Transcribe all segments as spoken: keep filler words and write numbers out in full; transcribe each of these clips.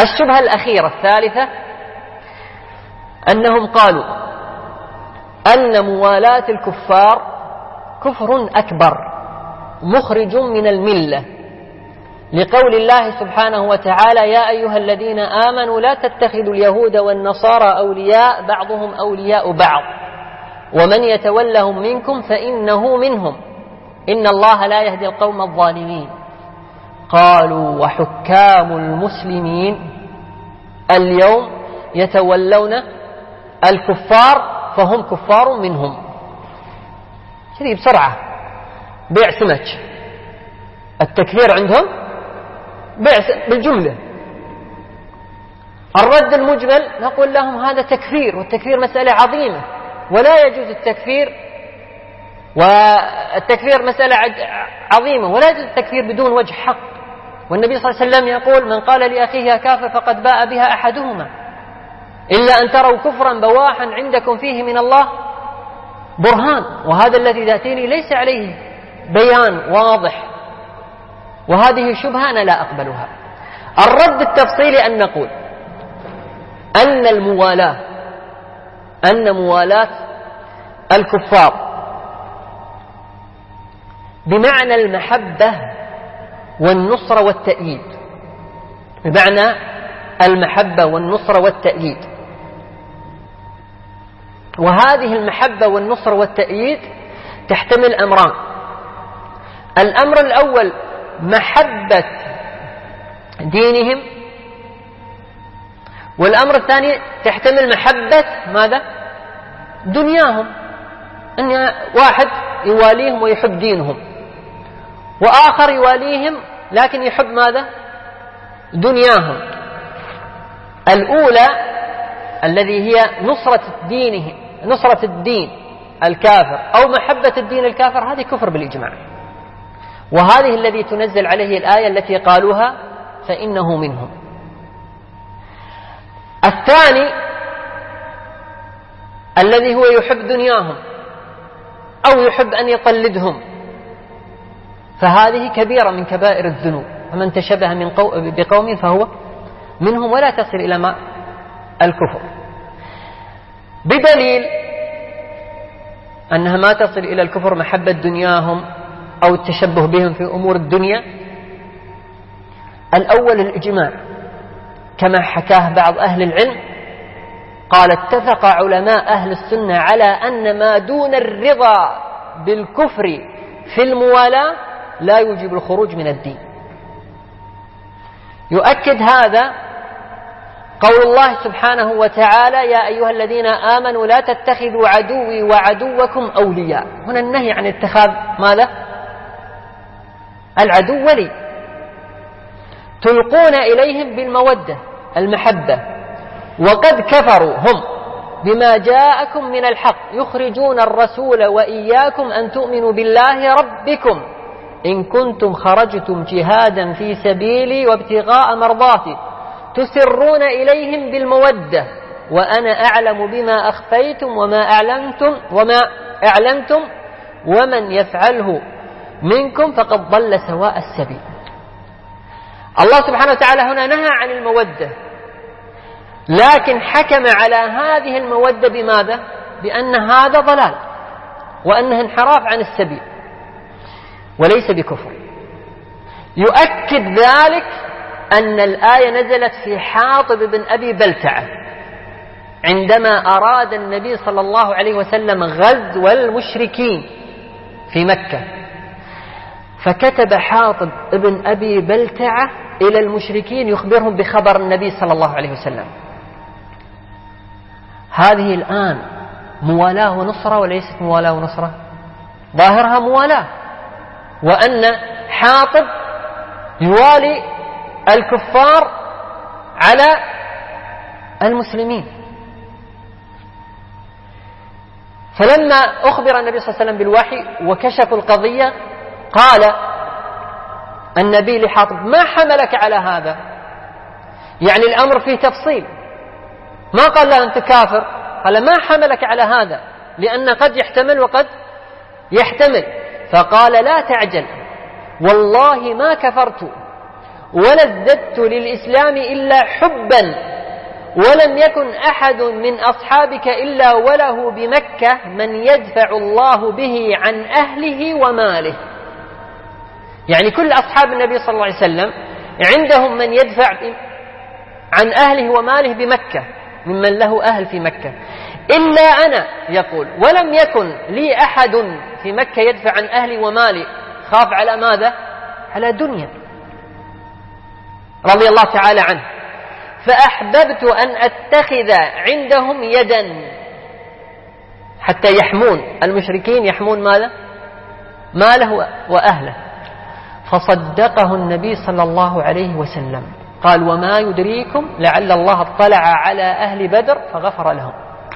الشبهة الأخيرة الثالثة أنهم قالوا أن موالاة الكفار كفر أكبر مخرج من الملة، لقول الله سبحانه وتعالى: يا أيها الذين آمنوا لا تتخذوا اليهود والنصارى أولياء بعضهم أولياء بعض ومن يتولهم منكم فإنه منهم إن الله لا يهدي القوم الظالمين. قالوا: وحكام المسلمين اليوم يتولون الكفار فهم كفار منهم. كذي بسرعة بيع سمك، التكفير عندهم بيع بالجملة. الرد المجمل نقول لهم هذا تكفير، والتكفير مسألة عظيمة ولا يجوز التكفير، والتكفير مسألة عظيمة ولا يجوز التكفير بدون وجه حق. والنبي صلى الله عليه وسلم يقول: من قال لأخيه يا كافر فقد باء بها أحدهما إلا أن تروا كفرا بواحا عندكم فيه من الله برهان. وهذا الذي تأتيني ليس عليه بيان واضح، وهذه شبهة أنا لا أقبلها. الرد التفصيلي أن نقول أن الموالاة أن موالاة الكفار بمعنى المحبة والنصرة والتأييد، بمعنى المحبة والنصرة والتأييد. وهذه المحبة والنصرة والتأييد تحتمل أمران: الأمر الأول محبة دينهم، والأمر الثاني تحتمل محبة ماذا؟ دنياهم، أن واحد يواليهم ويحب دينهم، وآخر يواليهم لكن يحب ماذا؟ دنياهم. الأولى الذي هي نصرة دينه نصرة الدين الكافر أو محبة الدين الكافر، هذه كفر بالإجماع، وهذه الذي تنزل عليه الآية التي قالوها فإنه منهم. الثاني الذي هو يحب دنياهم أو يحب أن يقلدهم، فهذه كبيرة من كبائر الذنوب، فمن تشبه من بقوم فهو منهم، ولا تصل إلى ما الكفر، بدليل أنها ما تصل إلى الكفر محبة دنياهم أو التشبه بهم في أمور الدنيا. الأول الإجماع كما حكاه بعض أهل العلم، قال: اتفق علماء أهل السنة على أن ما دون الرضا بالكفر في الموالاة لا يوجب الخروج من الدين. يؤكد هذا قول الله سبحانه وتعالى: يا أيها الذين آمنوا لا تتخذوا عدوي وعدوكم أولياء. هنا النهي عن اتخاذ ماذا؟ العدو ولي، تلقون إليهم بالمودة المحبة، وقد كفروا هم بما جاءكم من الحق يخرجون الرسول وإياكم أن تؤمنوا بالله ربكم إن كنتم خرجتم جهادا في سبيلي وابتغاء مرضاتي تسرون إليهم بالمودة وأنا أعلم بما أخفيتم وما أعلنتم وما أعلنتم ومن يفعله منكم فقد ضل سواء السبيل. الله سبحانه وتعالى هنا نهى عن المودة، لكن حكم على هذه المودة بماذا؟ بأن هذا ضلال وأنه انحراف عن السبيل وليس بكفر. يؤكد ذلك أن الآية نزلت في حاطب بن أبي بلتعة عندما أراد النبي صلى الله عليه وسلم غزو المشركين في مكة، فكتب حاطب بن أبي بلتعة إلى المشركين يخبرهم بخبر النبي صلى الله عليه وسلم. هذه الآن موالاة ونصرة وليست موالاة ونصرة؟ ظاهرها موالاة، وأن حاطب يوالي الكفار على المسلمين. فلما أخبر النبي صلى الله عليه وسلم بالوحي وكشفوا القضية قال النبي لحاطب: ما حملك على هذا؟ يعني الأمر فيه تفصيل، ما قال له أنت كافر، قال ما حملك على هذا، لأن قد يحتمل وقد يحتمل. فقال: لا تعجل، والله ما كفرت ولا ازددت للإسلام إلا حبا، ولم يكن أحد من أصحابك إلا وله بمكة من يدفع الله به عن أهله وماله. يعني كل أصحاب النبي صلى الله عليه وسلم عندهم من يدفع عن أهله وماله بمكة ممن له أهل في مكة، إلا أنا يقول ولم يكن لي أحد في مكة يدفع عن أهلي ومالي، خاف على ماذا؟ على دنيا، رضي الله تعالى عنه. فأحببت أن أتخذ عندهم يدا حتى يحمون المشركين، يحمون ماذا؟ ماله وأهله. فصدقه النبي صلى الله عليه وسلم، قال وما يدريكم لعل الله اطلع على أهل بدر فغفر لهم.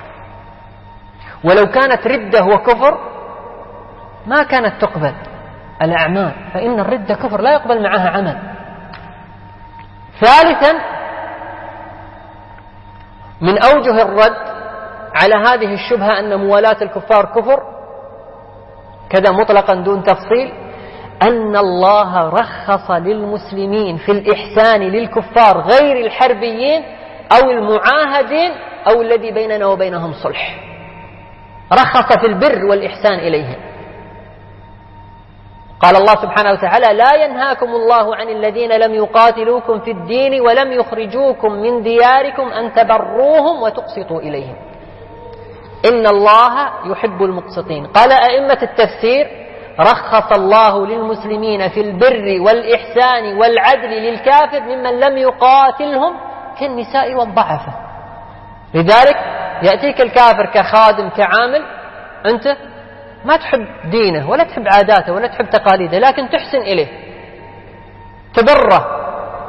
ولو كانت ردة وكفر ما كانت تقبل الأعمال، فإن الردة كفر لا يقبل معها عمل. ثالثا من أوجه الرد على هذه الشبهة أن موالاة الكفار كفر كذا مطلقا دون تفصيل، أن الله رخص للمسلمين في الإحسان للكفار غير الحربيين أو المعاهدين أو الذي بيننا وبينهم صلح، رخص في البر والإحسان إليهم. قال الله سبحانه وتعالى لا ينهاكم الله عن الذين لم يقاتلوكم في الدين ولم يخرجوكم من دياركم أن تبروهم وتقسطوا إليهم إن الله يحب المقسطين. قال أئمة التفسير رخص الله للمسلمين في البر والإحسان والعدل للكافر ممن لم يقاتلهم كالنساء والضعفة. لذلك يأتيك الكافر كخادم كعامل، أنت ما تحب دينه ولا تحب عاداته ولا تحب تقاليده، لكن تحسن إليه تبره،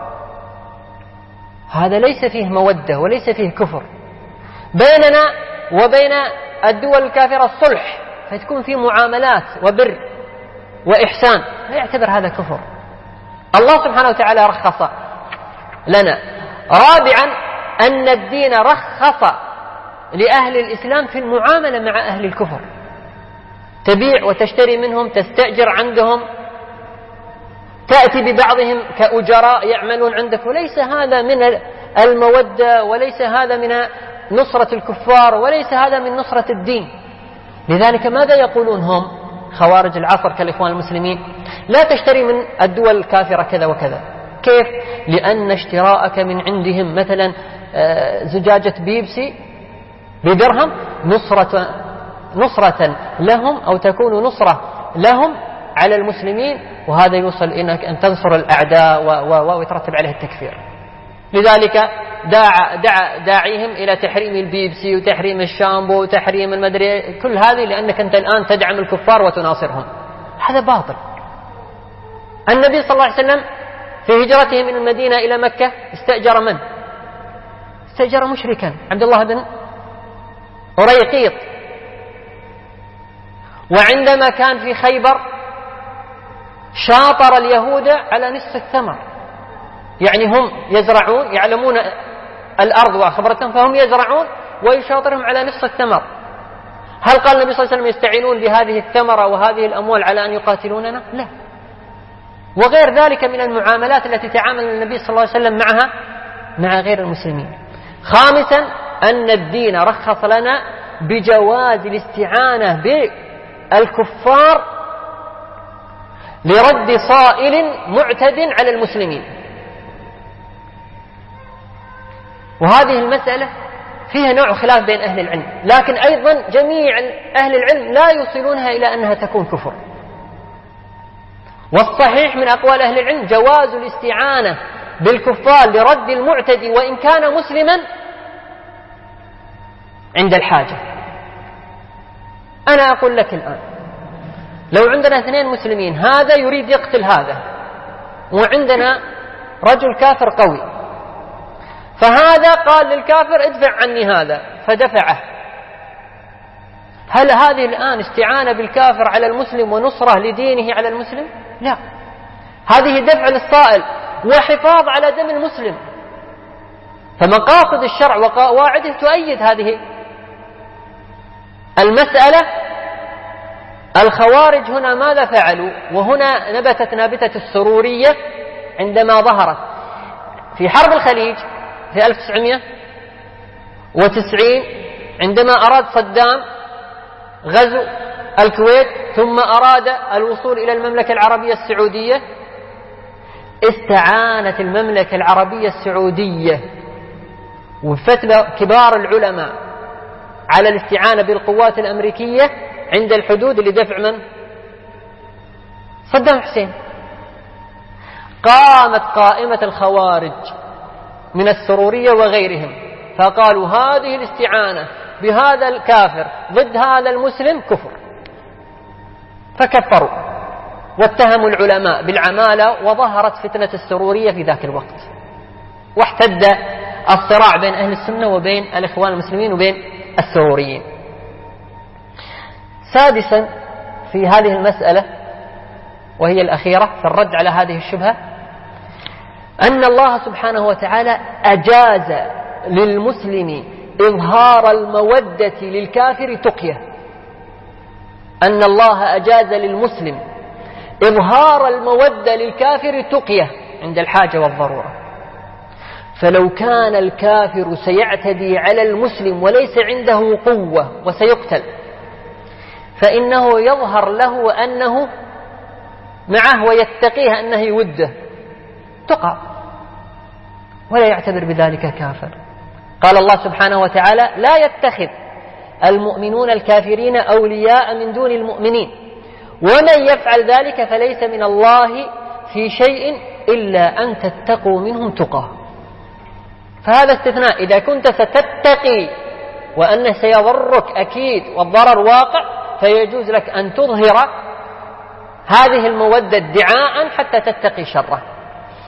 هذا ليس فيه مودة وليس فيه كفر. بيننا وبين الدول الكافرة الصلح، فتكون فيه معاملات وبر وإحسان، لا يعتبر هذا كفر. الله سبحانه وتعالى رخص لنا. رابعا أن الدين رخص لأهل الإسلام في المعاملة مع أهل الكفر، تبيع وتشتري منهم، تستأجر عندهم، تأتي ببعضهم كأجراء يعملون عندك، وليس هذا من المودة وليس هذا من نصرة الكفار وليس هذا من نصرة الدين. لذلك ماذا يقولون هم خوارج العصر كالإخوان المسلمين؟ لا تشتري من الدول الكافرة كذا وكذا. كيف؟ لأن اشتراءك من عندهم مثلا زجاجة بيبسي بدرهم نصرة نصرة لهم أو تكون نصرة لهم على المسلمين، وهذا يوصل إنك أن تنصر الأعداء ويترتب عليه التكفير. لذلك داع داع داعيهم إلى تحريم البيبسي وتحريم الشامبو وتحريم المدري كل هذه، لأنك أنت الآن تدعم الكفار وتناصرهم. هذا باطل. النبي صلى الله عليه وسلم في هجرته من المدينة إلى مكة استأجر من؟ استأجر مشركا عبد الله بن أريقيط. وعندما كان في خيبر شاطر اليهود على نصف الثمر، يعني هم يزرعون يعلمون الأرض وخبرتهم فهم يزرعون ويشاطرهم على نصف الثمر. هل قال النبي صلى الله عليه وسلم يستعينون بهذه الثمرة وهذه الأموال على أن يقاتلوننا؟ لا. وغير ذلك من المعاملات التي تعامل النبي صلى الله عليه وسلم معها مع غير المسلمين. خامسا أن الدين رخص لنا بجواز الاستعانة بالكفار لرد صائل معتد على المسلمين. وهذه المسألة فيها نوع خلاف بين أهل العلم، لكن أيضا جميع أهل العلم لا يوصلونها إلى أنها تكون كفر. والصحيح من أقوال أهل العلم جواز الاستعانة بالكفار لرد المعتدي وإن كان مسلما عند الحاجة. أنا أقول لك الآن لو عندنا اثنين مسلمين، هذا يريد يقتل هذا وعندنا رجل كافر قوي، فهذا قال للكافر ادفع عني هذا فدفعه، هل هذه الآن استعانة بالكافر على المسلم ونصرة لدينه على المسلم؟ لا، هذه دفع للصائل وحفاظ على دم المسلم. فمقاصد الشرع وقواعده تؤيد هذه المسألة. الخوارج هنا ماذا فعلوا؟ وهنا نبتت نابتة السرورية عندما ظهرت في حرب الخليج في ألف وتسعمائة وتسعين، عندما أراد صدام غزو الكويت ثم أراد الوصول إلى المملكة العربية السعودية، استعانت المملكة العربية السعودية وفتوى كبار العلماء على الاستعانة بالقوات الأمريكية عند الحدود لدفع من؟ صدام حسين. قامت قائمة الخوارج من السرورية وغيرهم فقالوا هذه الاستعانة بهذا الكافر ضد هذا المسلم كفر، فكفروا واتهموا العلماء بالعمالة، وظهرت فتنة السرورية في ذاك الوقت، واحتد الصراع بين أهل السنة وبين الإخوان المسلمين وبين السروريين. سادسا في هذه المسألة وهي الأخيرة في الرد على هذه الشبهة، أن الله سبحانه وتعالى أجاز للمسلم إظهار المودة للكافر تقية. أن الله أجاز للمسلم إظهار المودة للكافر تقية عند الحاجة والضرورة. فلو كان الكافر سيعتدي على المسلم وليس عنده قوة وسيقتل، فإنه يظهر له أنه معه ويتقيه أنه يوده تقع، ولا يعتبر بذلك كافر. قال الله سبحانه وتعالى لا يتخذ المؤمنون الكافرين أولياء من دون المؤمنين ومن يفعل ذلك فليس من الله في شيء إلا أن تتقوا منهم تقاه. فهذا استثناء، إذا كنت ستتقي وأنه سيضرك أكيد والضرر واقع فيجوز لك أن تظهر هذه المودة ادعاء حتى تتقي شره.